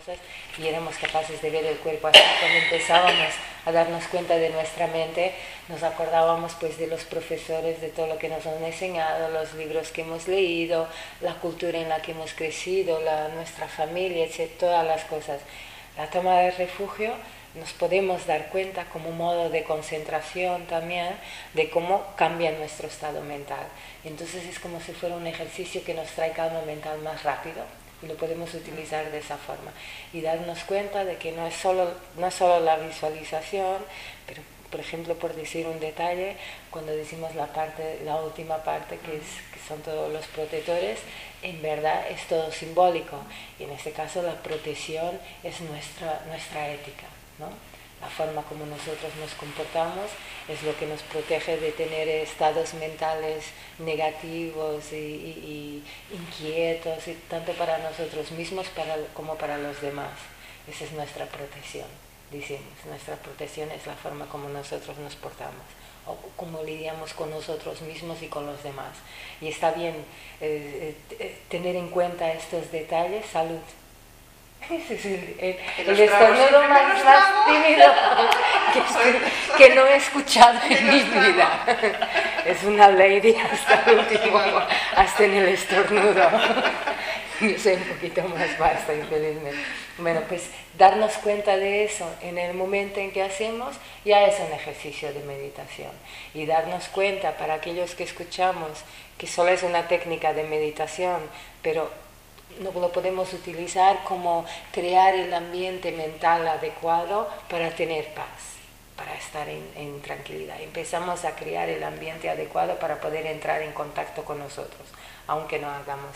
cosas y éramos capaces de ver el cuerpo. Así cuando empezábamos a darnos cuenta de nuestra mente, nos acordábamos pues de los profesores, de todo lo que nos han enseñado, los libros que hemos leído, la cultura en la que hemos crecido, nuestra familia, etc., todas las cosas. La toma de refugio nos podemos dar cuenta como un modo de concentración también de cómo cambia nuestro estado mental. Entonces es como si fuera un ejercicio que nos trae calma mental más rápido y lo podemos utilizar de esa forma y darnos cuenta de que no es solo la visualización, pero por ejemplo, por decir un detalle, cuando decimos la última parte que son todos los protectores, en verdad es todo simbólico y en este caso la protección es nuestra ética, ¿no? La forma como nosotros nos comportamos es lo que nos protege de tener estados mentales negativos y inquietos, y tanto para nosotros mismos como para los demás. Esa es nuestra protección, decimos. Nuestra protección es la forma como nosotros nos portamos, o cómo lidiamos con nosotros mismos y con los demás. Y está bien tener en cuenta estos detalles. Salud. Ese es el estornudo más tímido que no he escuchado en mi vida. Es una lady hasta en el estornudo. Yo soy un poquito más basta, infelizmente. Bueno, pues darnos cuenta de eso en el momento en que hacemos ya es un ejercicio de meditación. Y darnos cuenta, para aquellos que escuchamos, que solo es una técnica de meditación, pero no lo podemos utilizar como crear el ambiente mental adecuado para tener paz, para estar en tranquilidad. Empezamos a crear el ambiente adecuado para poder entrar en contacto con nosotros, aunque no hagamos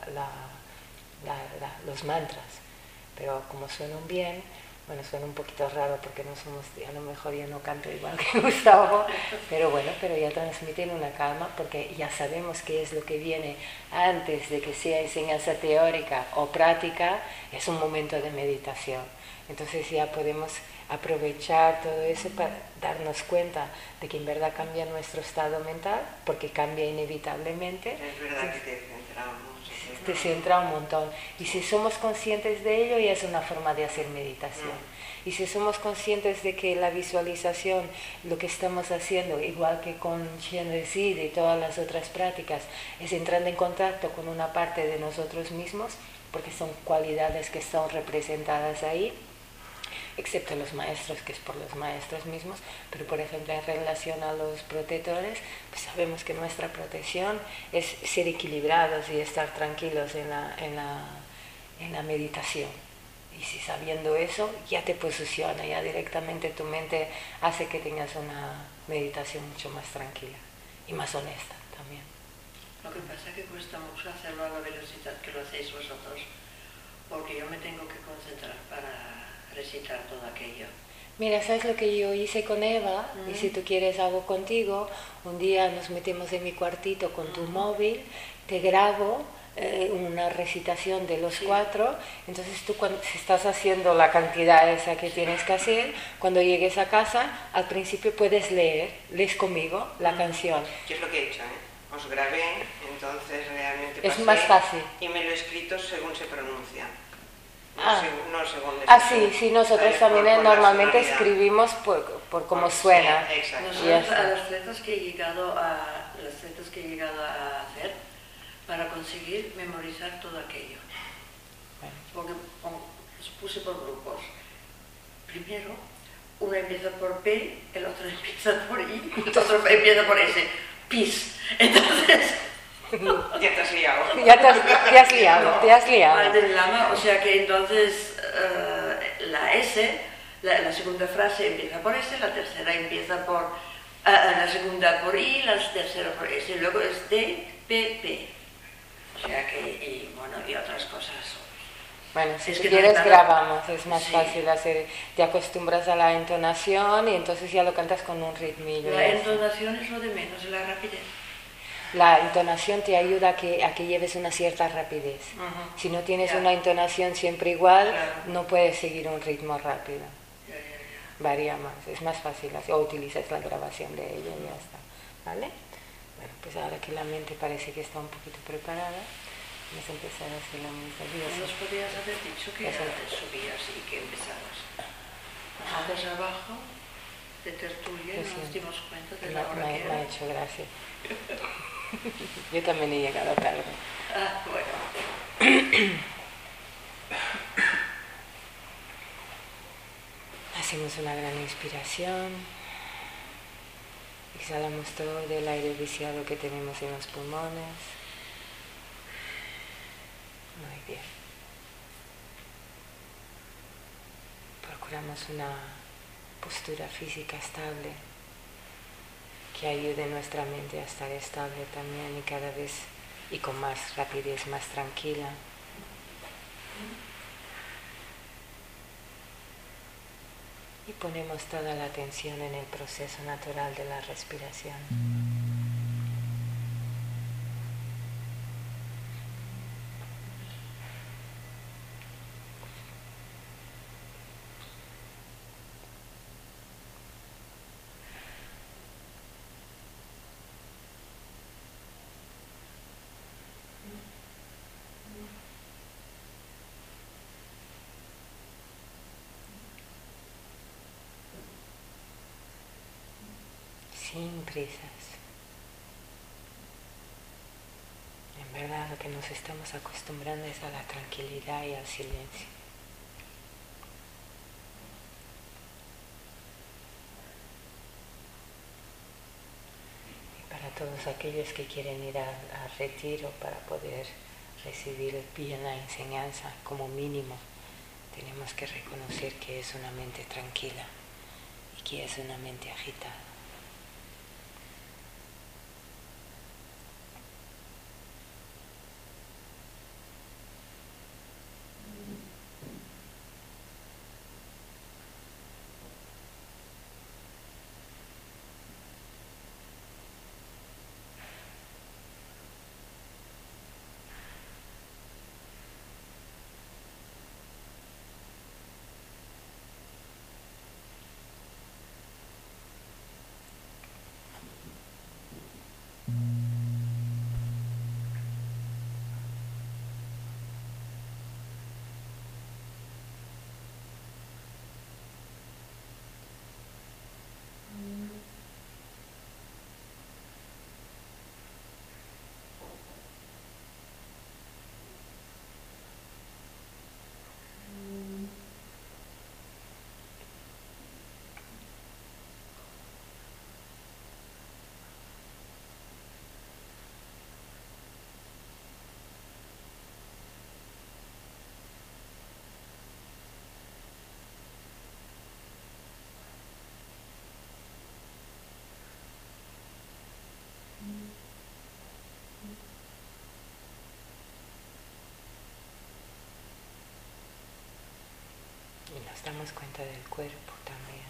los mantras. Pero como suenan bien, bueno, suena un poquito raro porque a lo mejor yo no canto igual que Gustavo, pero bueno, pero ya transmiten una calma porque ya sabemos qué es lo que viene antes de que sea enseñanza teórica o práctica, es un momento de meditación. Entonces ya podemos aprovechar todo eso para darnos cuenta de que en verdad cambia nuestro estado mental, porque cambia inevitablemente. Es verdad que te centra mucho. Te centra un montón. Y si somos conscientes de ello, ya es una forma de hacer meditación. Y si somos conscientes de que la visualización, lo que estamos haciendo, igual que con Shen Reside y todas las otras prácticas, es entrando en contacto con una parte de nosotros mismos, porque son cualidades que están representadas ahí, excepto los maestros, que es por los maestros mismos, pero por ejemplo en relación a los protectores, pues sabemos que nuestra protección es ser equilibrados y estar tranquilos en la meditación. Y si sabiendo eso, ya te posiciona, ya directamente tu mente hace que tengas una meditación mucho más tranquila y más honesta también. Lo que pasa es que cuesta mucho hacerlo a la velocidad que lo hacéis vosotros, porque yo me tengo que concentrar para recitar todo aquello. Mira, ¿sabes lo que yo hice con Eva? Y si tú quieres hago contigo. Un día nos metemos en mi cuartito con tu móvil, te grabo una recitación de los 4, entonces tú si estás haciendo la cantidad esa que tienes que hacer, cuando llegues a casa, al principio puedes lees conmigo la canción. ¿Qué es lo que he hecho? Os grabé, entonces realmente pasé, es más fácil. Y me lo he escrito según se pronuncia. Sí, nosotros también normalmente escribimos por cómo suena. Nosotros a las letras que he llegado a hacer para conseguir memorizar todo aquello. Porque los puse por grupos. Primero, uno empieza por P, el otro empieza por I, el otro empieza por S. PIS. Entonces... Ya te has liado. Te has liado. Mal del lama, o sea que entonces la S, la segunda frase empieza por S, la tercera empieza por la segunda por I, la tercera por S, y luego es D, P, P. O sea que, y otras cosas. Bueno, si quieres grabamos, es más fácil hacer, te acostumbras a la entonación y entonces ya lo cantas con un ritmillo. La entonación es lo de menos, la rapidez. La entonación te ayuda a que lleves una cierta rapidez. Si no tienes una entonación siempre igual, no puedes seguir un ritmo rápido. Varía más, es más fácil, o utilizas la grabación de ello y ya está. ¿Vale? Bueno, pues ahora que la mente parece que está un poquito preparada, Vamos a empezar a hacer la meditación. No nos podías haber dicho que subías y que empezabas. Antes abajo, de tertulia, Pues nos sí. dimos cuenta de la hora que Me era. ha hecho gracia. Yo también he llegado tarde. Ah, bueno. Hacemos una gran inspiración. Exhalamos todo el aire viciado que tenemos en los pulmones. Muy bien. Procuramos una postura física estable que ayude a nuestra mente a estar estable también y cada vez y con más rapidez, más tranquila. Y ponemos toda la atención en el proceso natural de la respiración. Sin prisas. En verdad lo que nos estamos acostumbrando es a la tranquilidad y al silencio. Y para todos aquellos que quieren ir a retiro para poder recibir bien la enseñanza, como mínimo, tenemos que reconocer que es una mente tranquila y que es una mente agitada. Y nos damos cuenta del cuerpo también.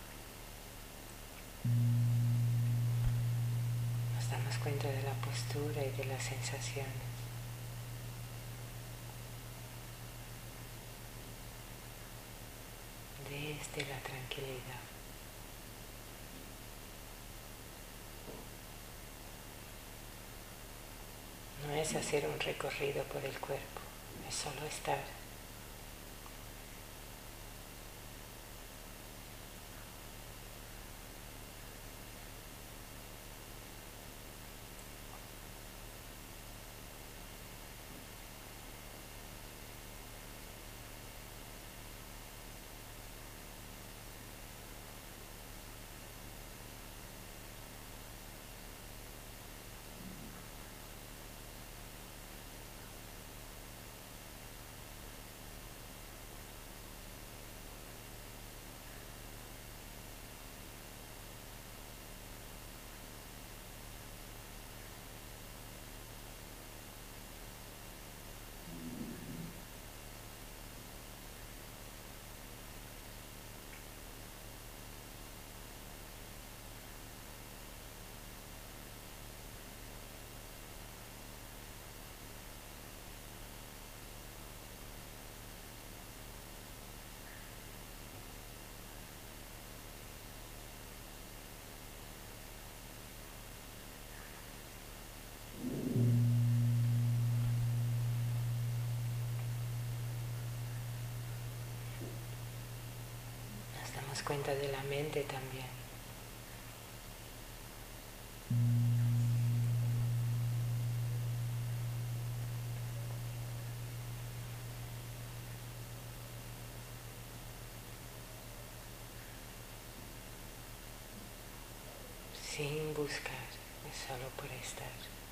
Nos damos cuenta de la postura y de las sensaciones. Desde la tranquilidad. No es hacer un recorrido por el cuerpo, es solo estar. damos cuenta de la mente también. Sin buscar, es solo por estar.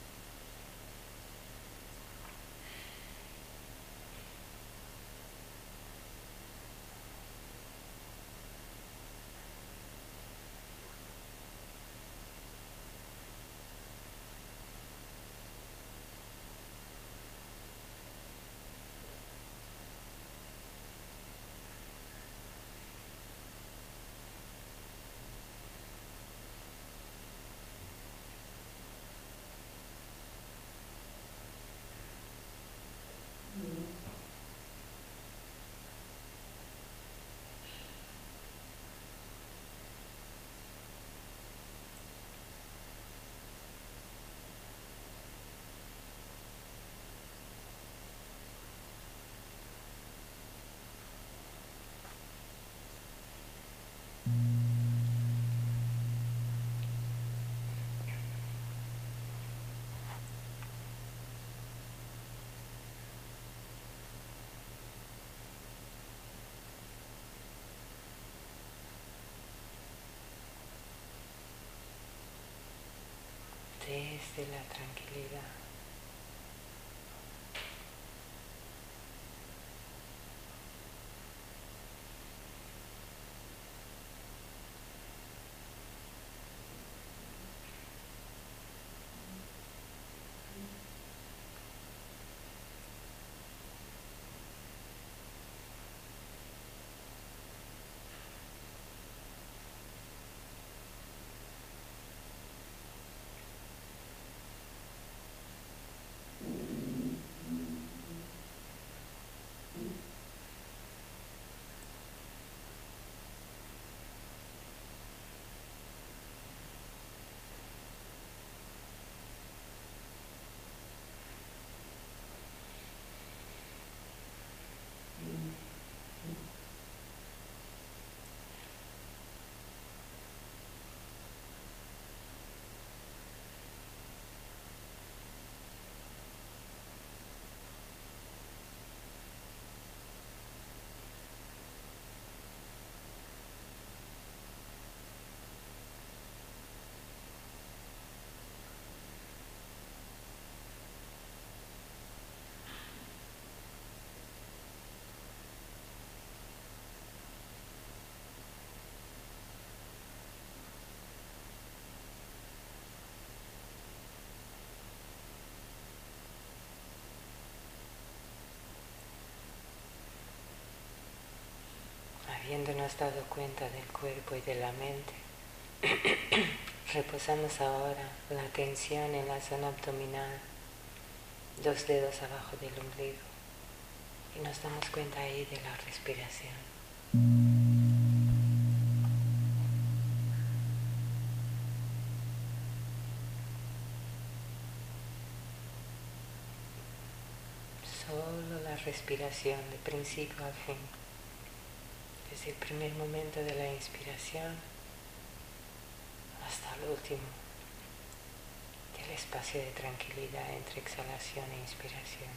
Desde la tranquilidad. Habiéndonos dado cuenta del cuerpo y de la mente, reposamos ahora la atención en la zona abdominal, 2 dedos abajo del ombligo, y nos damos cuenta ahí de la respiración. Solo la respiración de principio al fin. Desde el primer momento de la inspiración hasta el último, del espacio de tranquilidad entre exhalación e inspiración.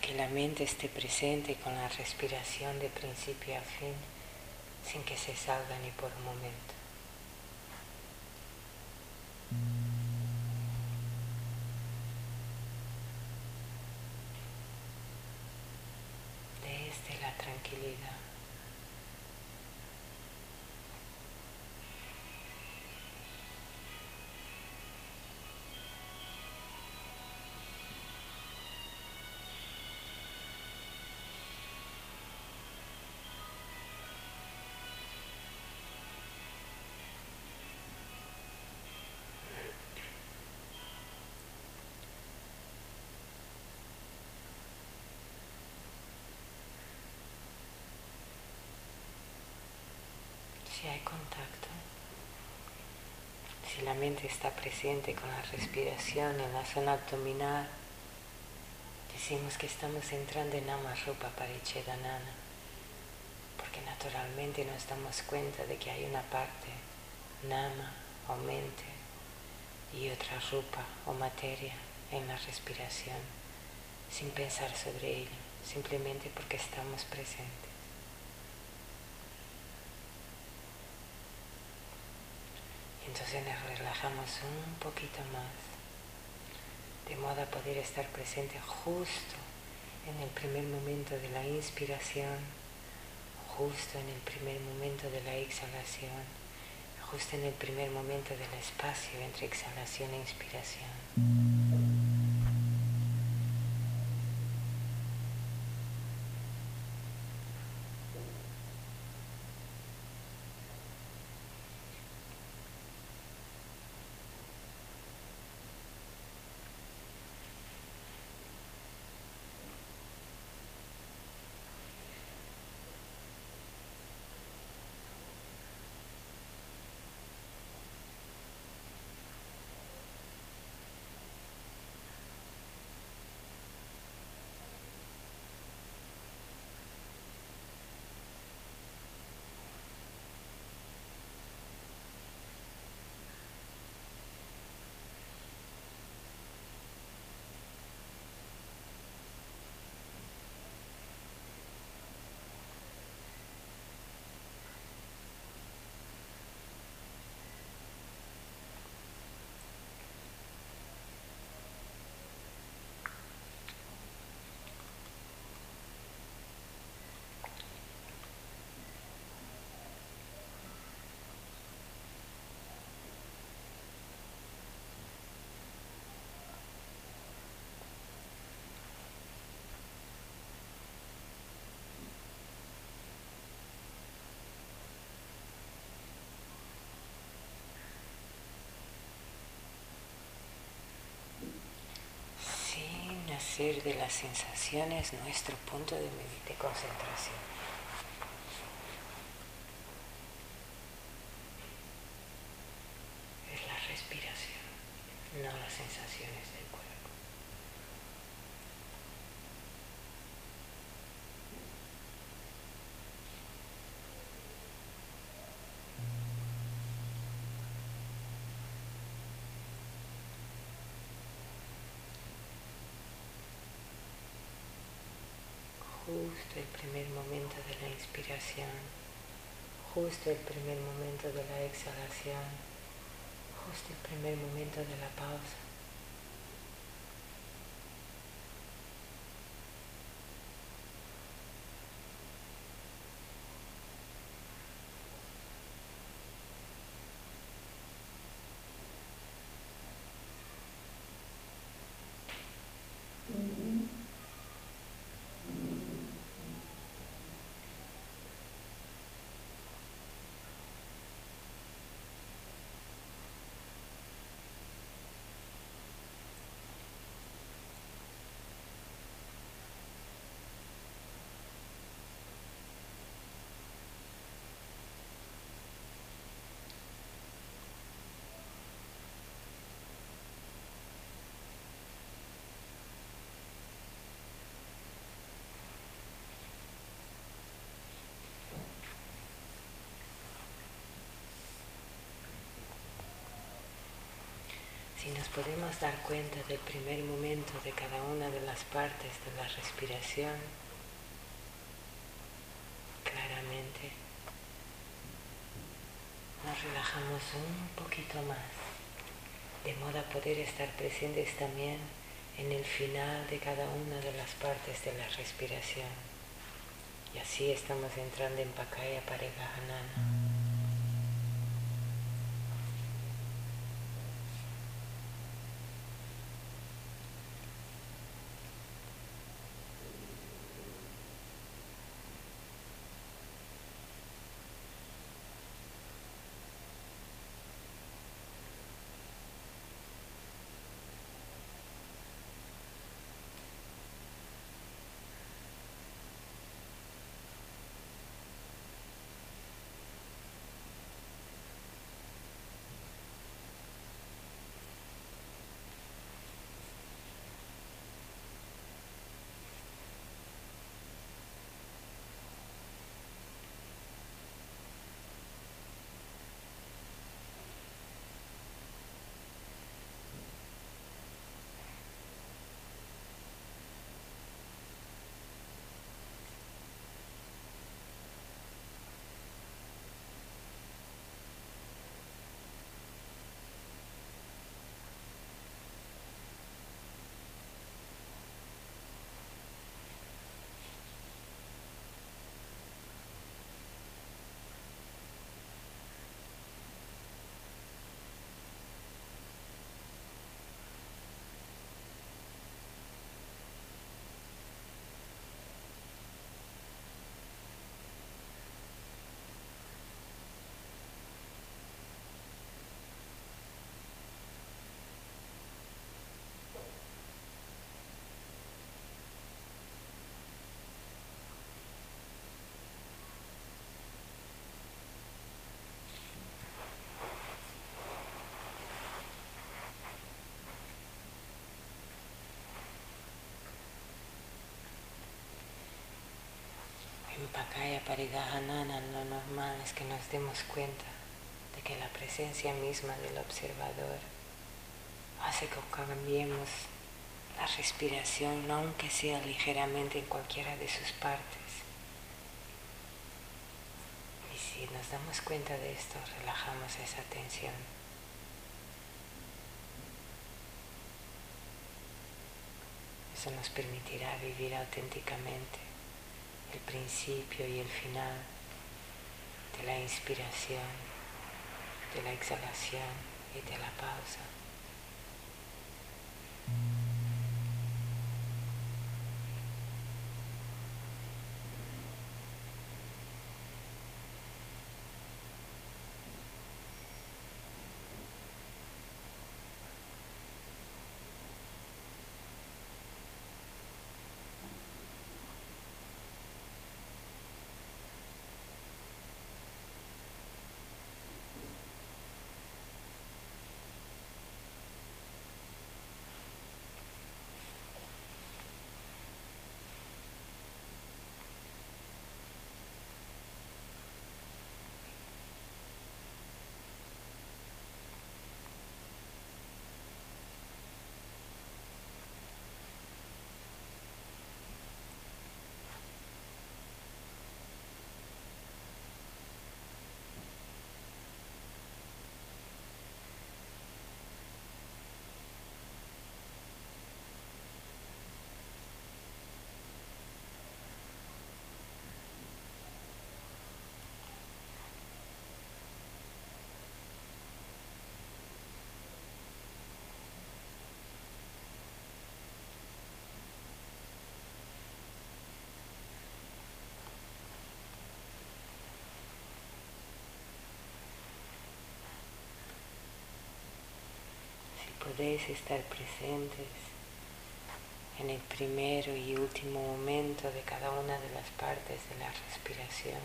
que la mente esté presente con la respiración de principio a fin, sin que se salga ni por un momento. Desde la tranquilidad. Si hay contacto, si la mente está presente con la respiración en la zona abdominal, decimos que estamos entrando en Namarupa Parichedanana, porque naturalmente nos damos cuenta de que hay una parte, Nama o mente, y otra Rupa o materia en la respiración, sin pensar sobre ello, simplemente porque estamos presentes. Entonces nos relajamos un poquito más, de modo a poder estar presente justo en el primer momento de la inspiración, justo en el primer momento de la exhalación, justo en el primer momento del espacio entre exhalación e inspiración. Hacer de las sensaciones nuestro punto de concentración. Es la respiración, no las sensaciones del cuerpo. Justo el primer momento de la inspiración, justo el primer momento de la exhalación, justo el primer momento de la pausa. Si nos podemos dar cuenta del primer momento de cada una de las partes de la respiración, claramente nos relajamos un poquito más, de modo a poder estar presentes también en el final de cada una de las partes de la respiración. Y así estamos entrando en Pakaya Parigahanana. En Pakaya Parigahanana lo normal es que nos demos cuenta de que la presencia misma del observador hace que cambiemos la respiración, aunque sea ligeramente en cualquiera de sus partes. Y si nos damos cuenta de esto, relajamos esa tensión. Eso nos permitirá vivir auténticamente el principio y el final de la inspiración, de la exhalación y de la pausa. Podéis estar presentes en el primero y último momento de cada una de las partes de la respiración.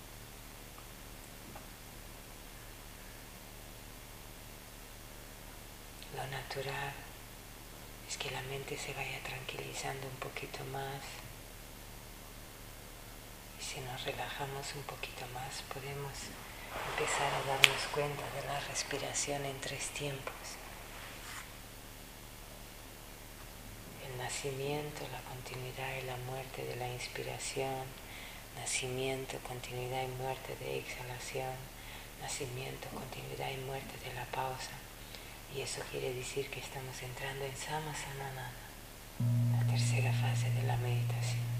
Lo natural es que la mente se vaya tranquilizando un poquito más. Y si nos relajamos un poquito más, podemos empezar a darnos cuenta de la respiración en 3 tiempos. nacimiento, la continuidad y la muerte de la inspiración, nacimiento, continuidad y muerte de exhalación, nacimiento, continuidad y muerte de la pausa. Y eso quiere decir que estamos entrando en Samasananana, la tercera fase de la meditación.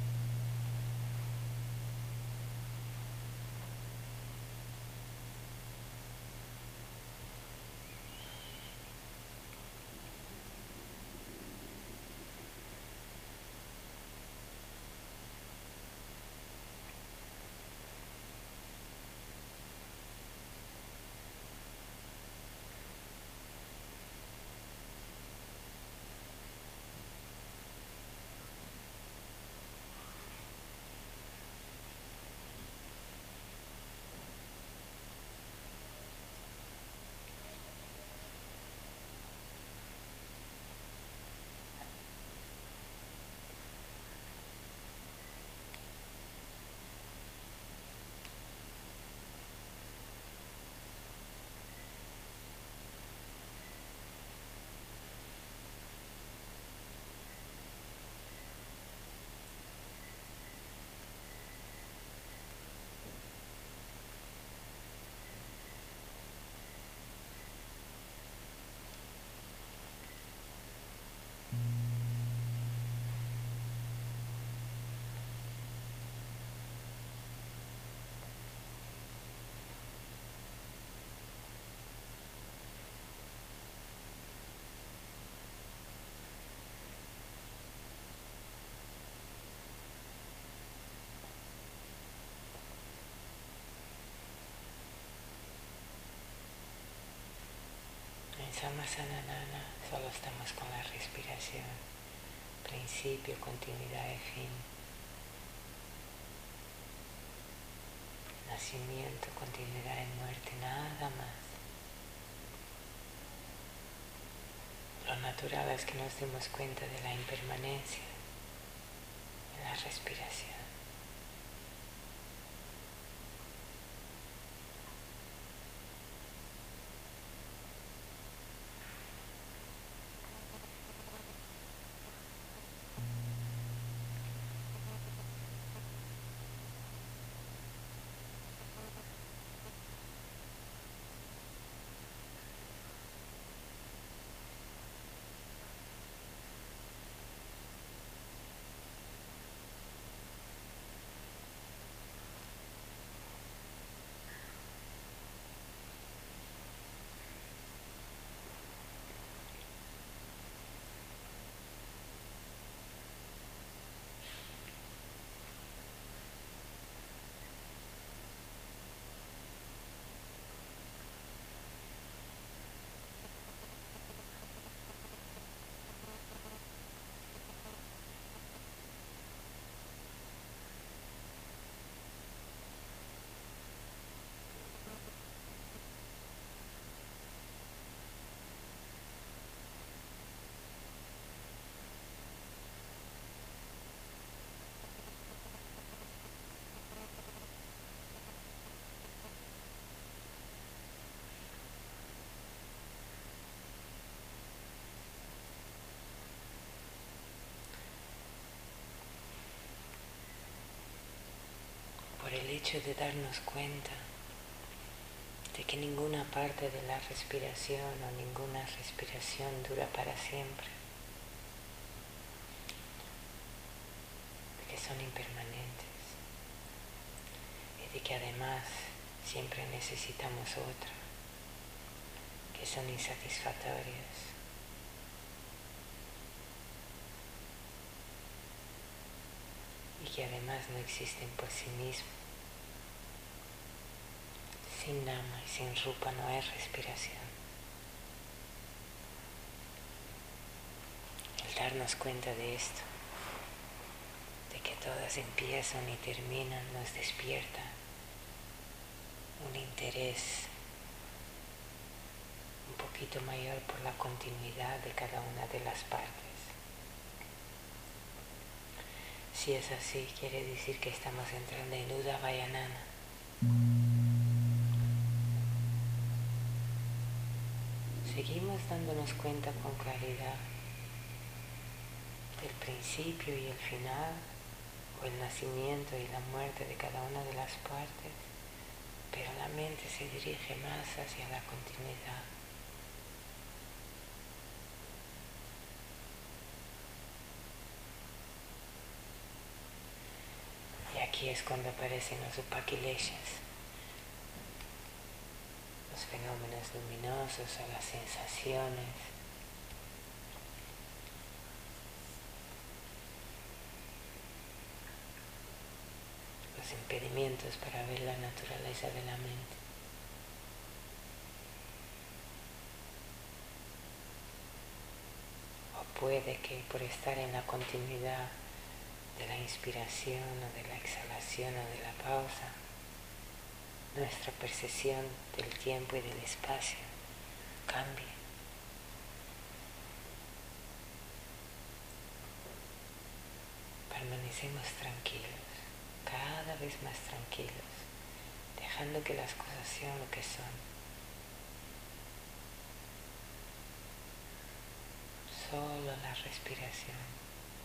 En Samasananana solo estamos con la respiración, principio, continuidad y fin, nacimiento, continuidad y muerte, nada más. Lo natural es que nos demos cuenta de la impermanencia en la respiración. Por el hecho de darnos cuenta de que ninguna parte de la respiración o ninguna respiración dura para siempre, de que son impermanentes y de que además siempre necesitamos otra, que son insatisfactorias. Y que además no existen por sí mismos. Sin nama y sin rupa no hay respiración. El darnos cuenta de esto, de que todas empiezan y terminan, nos despierta un interés un poquito mayor por la continuidad de cada una de las partes. Si es así, quiere decir que estamos entrando en Udavayanana. Seguimos dándonos cuenta con claridad del principio y el final, o el nacimiento y la muerte de cada una de las partes, pero la mente se dirige más hacia la continuidad. Y aquí es cuando aparecen los upakileshas, los fenómenos luminosos o las sensaciones. Los impedimentos para ver la naturaleza de la mente. O puede que por estar en la continuidad de la inspiración o de la exhalación o de la pausa, nuestra percepción del tiempo y del espacio cambie. Permanecemos tranquilos, cada vez más tranquilos, dejando que las cosas sean lo que son. Solo la respiración.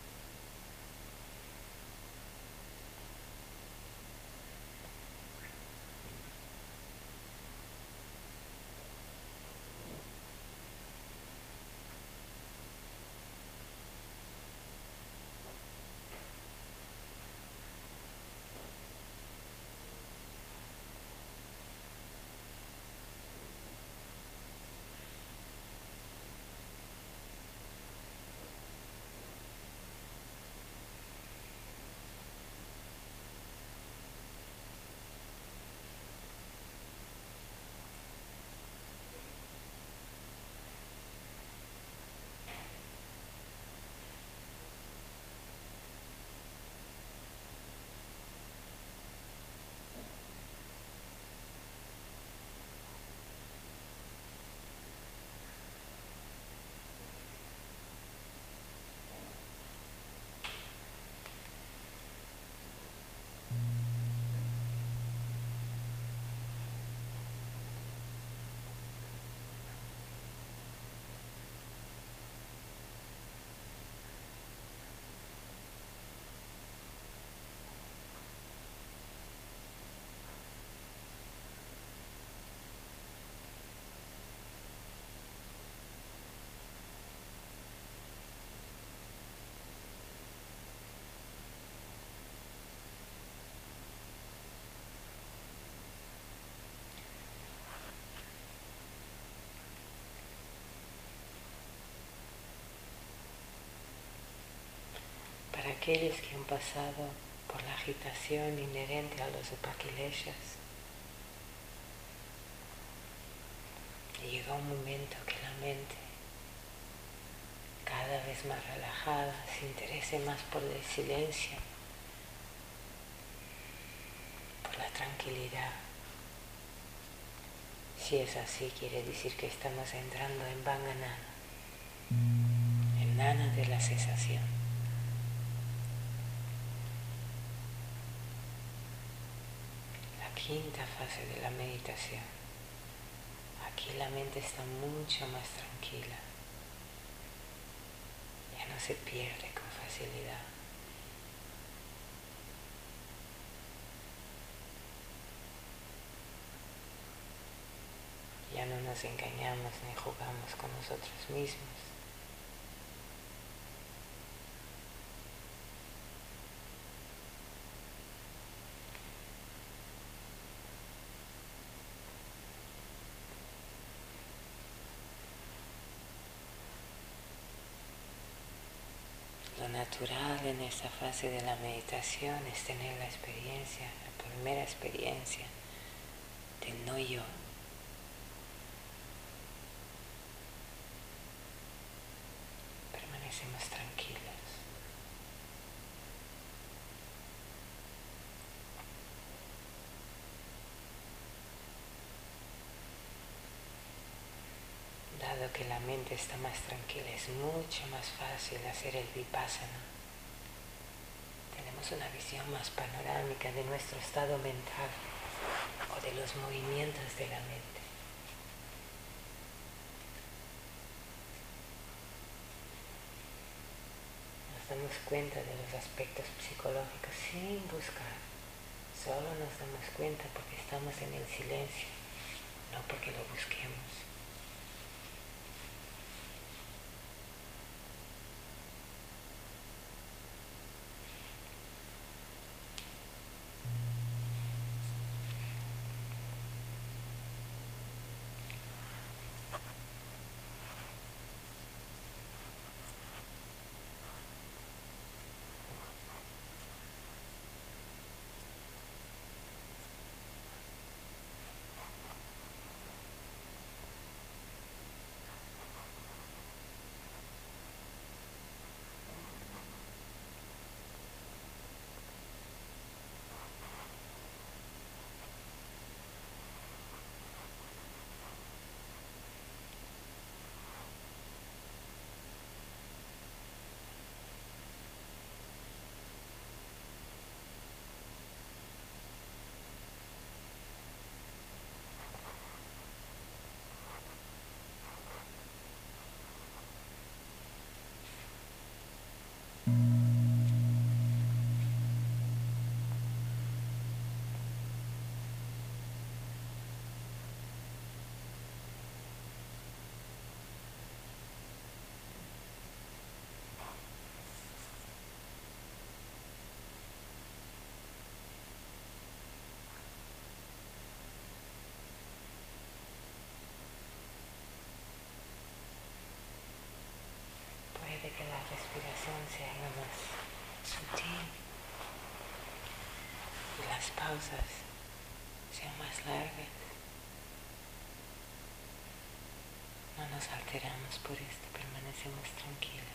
Para aquellos que han pasado por la agitación inherente a los upakileshas, llega un momento que la mente, cada vez más relajada, se interese más por el silencio, por la tranquilidad. Si es así, quiere decir que estamos entrando en Vanganana, en Nana de la cesación. La quinta fase de la meditación. Aquí la mente está mucho más tranquila. Ya no se pierde con facilidad. Ya no nos engañamos ni jugamos con nosotros mismos. Lo natural en esta fase de la meditación es tener la experiencia, la primera experiencia del no yo. Permanecemos tranquilos. Dado que la mente está más tranquila, es mucho más fácil hacer el vipassana. Tenemos una visión más panorámica de nuestro estado mental o de los movimientos de la mente. Nos damos cuenta de los aspectos psicológicos sin buscar. Solo nos damos cuenta porque estamos en el silencio, no porque lo busquemos. Puede que la respiración se haga más sutil y las pausas sean más largas. No nos alteramos por esto, permanecemos tranquilos.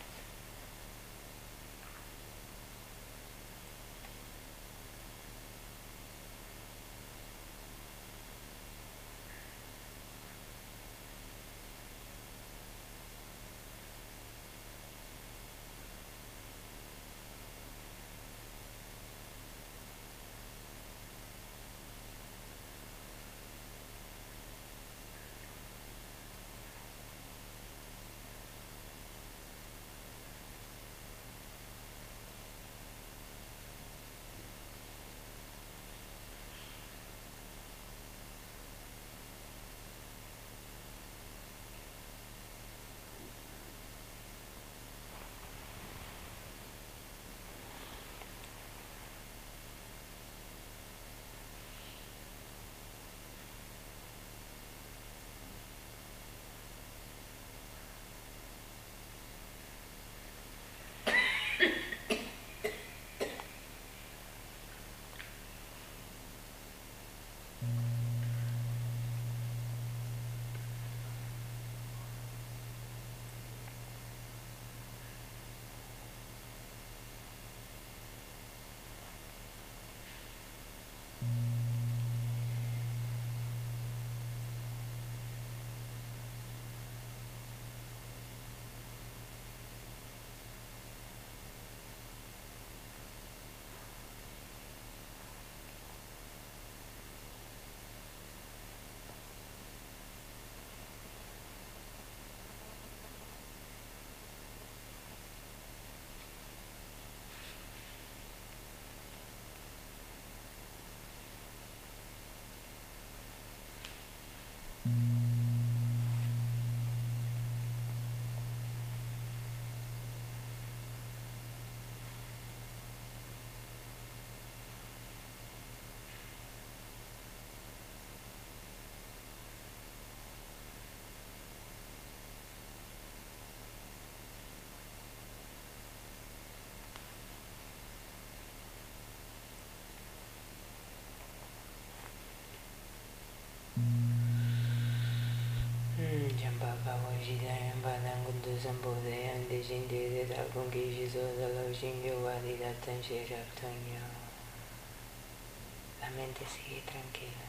La mente sigue tranquila.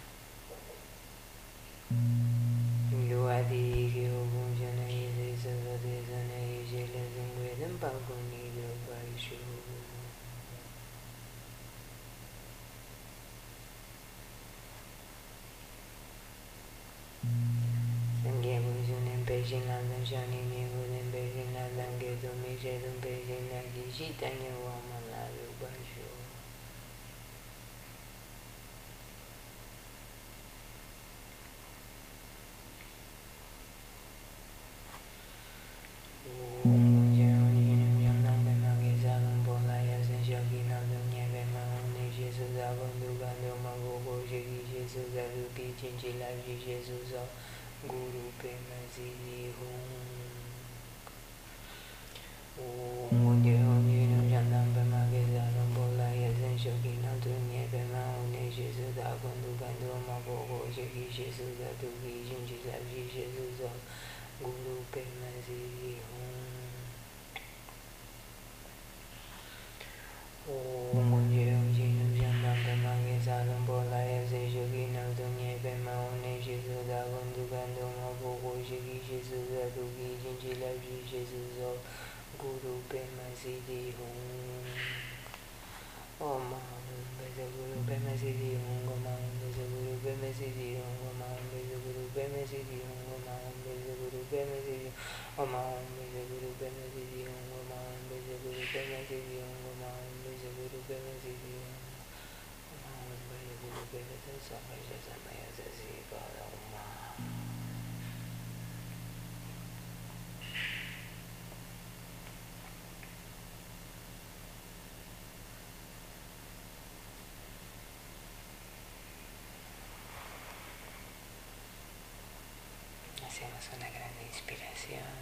Beijing London Shani Mi Within Beijing London Get Hacemos una gran inspiración.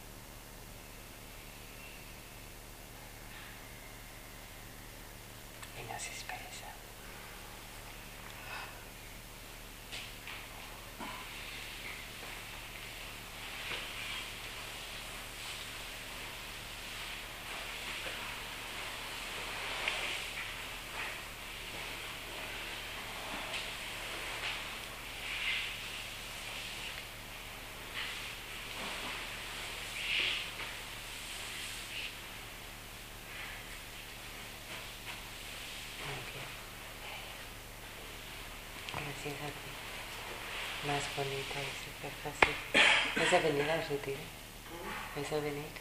Y nos expresamos. Gracias a ti. Más bonita y súper fácil. ¿Vas a venir al retiro? ¿Vas a venir?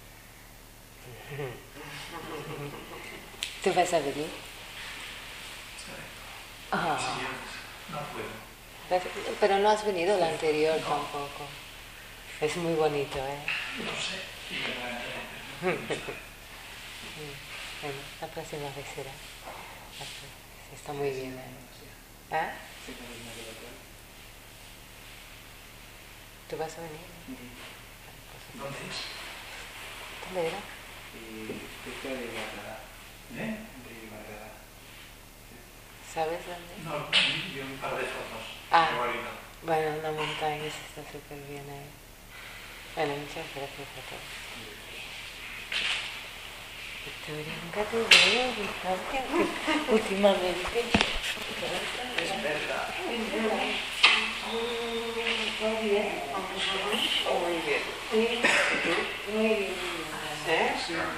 ¿Tú vas a venir? Ah. No puedo. Pero no has venido la anterior tampoco. Es muy bonito, ¿eh? No sé. Bueno, la próxima vez será. Está muy bien, ¿eh? ¿Ah? ¿Tú vas a venir? ¿Dónde es? ¿Dónde era? Cerca de Guadalajara. ¿Eh? De Guadalajara. ¿Sabes dónde? No, vi un par de fotos. Ah. Igualito. Bueno, una montaña está súper bien ahí. Bueno, muchas gracias a todos. Victoria, nunca te veo, Victoria, últimamente. Es verdad. Muy bien. Muy bien. Muy bien. ¿Eh?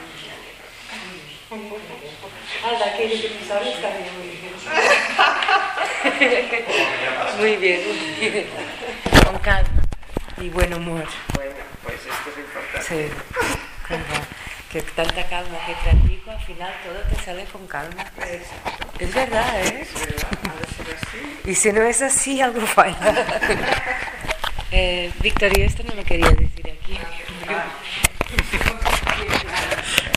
Ah, aquello que tú sabes también muy bien. Muy bien, muy bien. Con calma y buen humor. Bueno, pues esto es importante. Sí, calma. Que tanta calma que practico, al final todo te sale con calma. Exacto. Es verdad, ¿eh? Es verdad, ha de ser así. Y si no es así, algo falla. Victoria, esto no lo quería decir aquí. Ah.